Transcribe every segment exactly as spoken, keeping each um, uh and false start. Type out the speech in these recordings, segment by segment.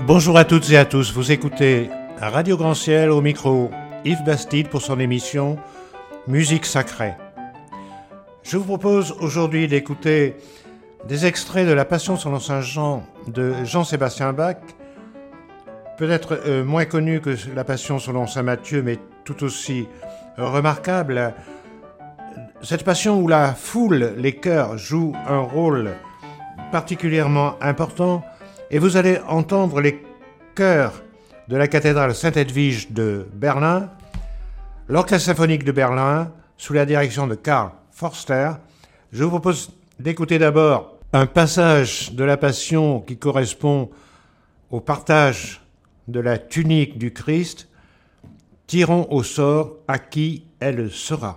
Bonjour à toutes et à tous, vous écoutez Radio Grand Ciel au micro Yves Bastide pour son émission Musique Sacrée. Je vous propose aujourd'hui d'écouter des extraits de la Passion selon Saint Jean de Jean-Sébastien Bach, peut-être euh, moins connu que la Passion selon Saint Matthieu, mais tout aussi euh, remarquable. Cette Passion où la foule, les chœurs jouent un rôle particulièrement important, et vous allez entendre les chœurs de la cathédrale Sainte-Edwige de Berlin, l'Orchestre symphonique de Berlin, sous la direction de Karl Forster. Je vous propose d'écouter d'abord un passage de la Passion qui correspond au partage de la tunique du Christ. Tirons au sort à qui elle sera.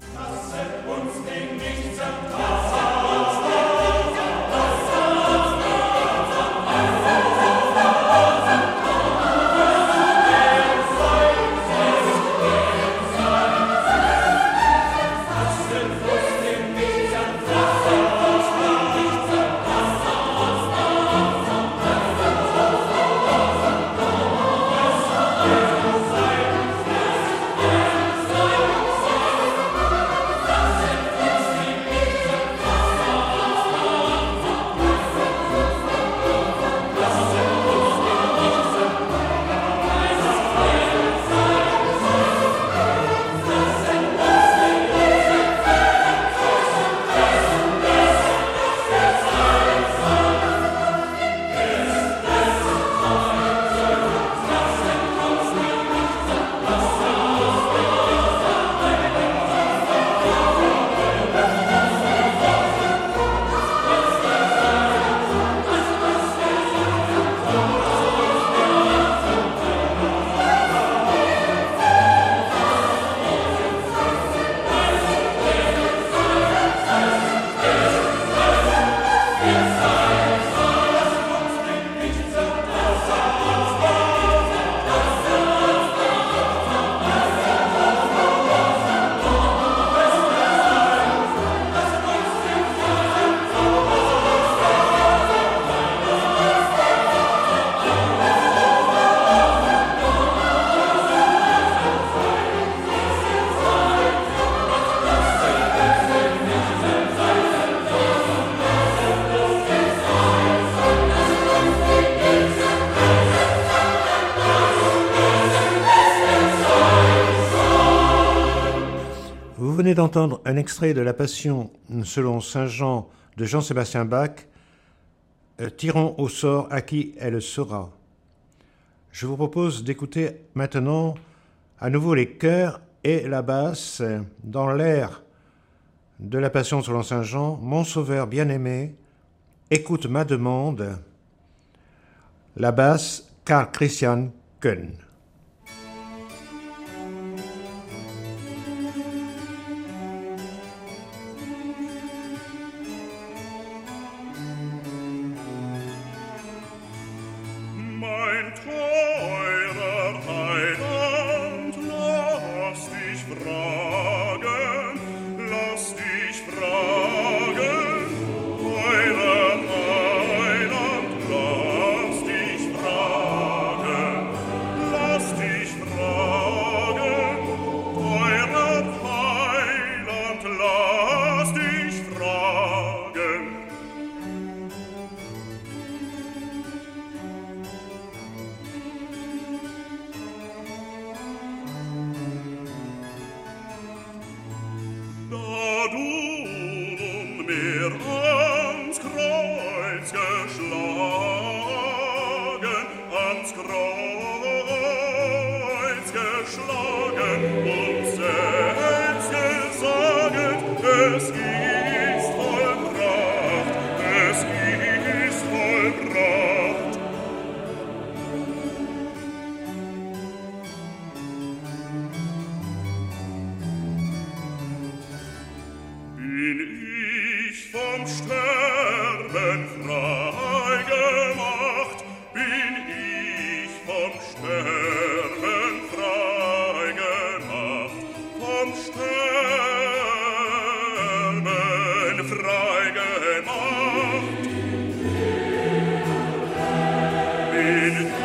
Vous venez d'entendre un extrait de la Passion selon Saint Jean de Jean-Sébastien Bach, euh, Tirons au sort à qui elle sera. Je vous propose d'écouter maintenant à nouveau les chœurs et la basse dans l'air de la Passion selon Saint Jean. Mon Sauveur bien-aimé, écoute ma demande. La basse, Karl Christian Köhn. Frei gemacht, bin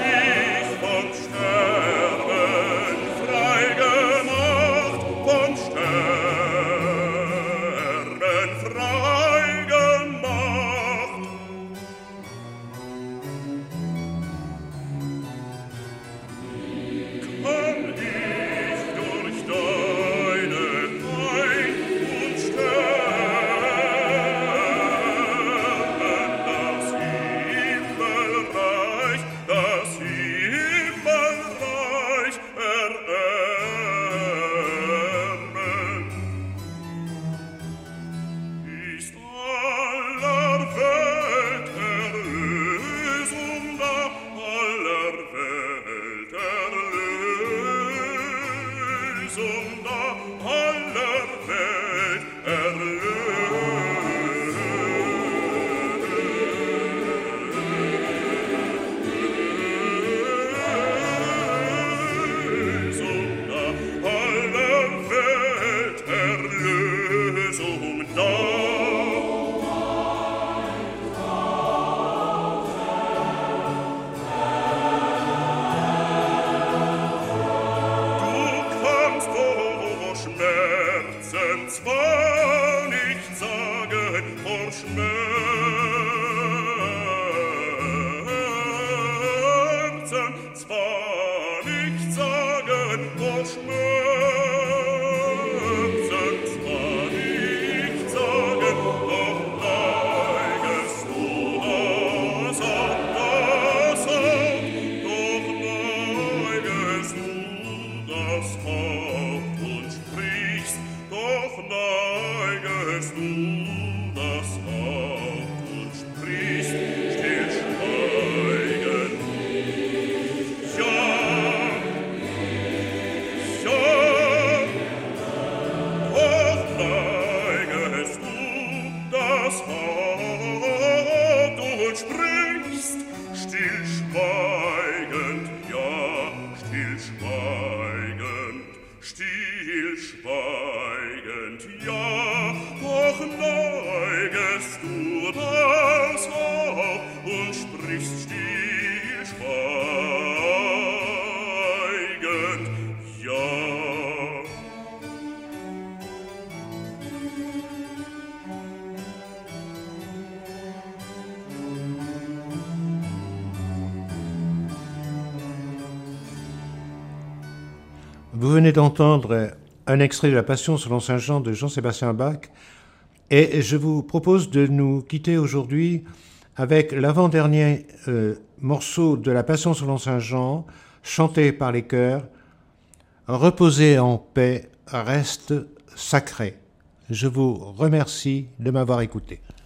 Vous venez d'entendre un extrait de la Passion selon saint Jean de Jean-Sébastien Bach et je vous propose de nous quitter aujourd'hui avec l'avant-dernier euh, morceau de la Passion selon saint Jean, chanté par les chœurs, « Reposez en paix, reste sacré ». Je vous remercie de m'avoir écouté.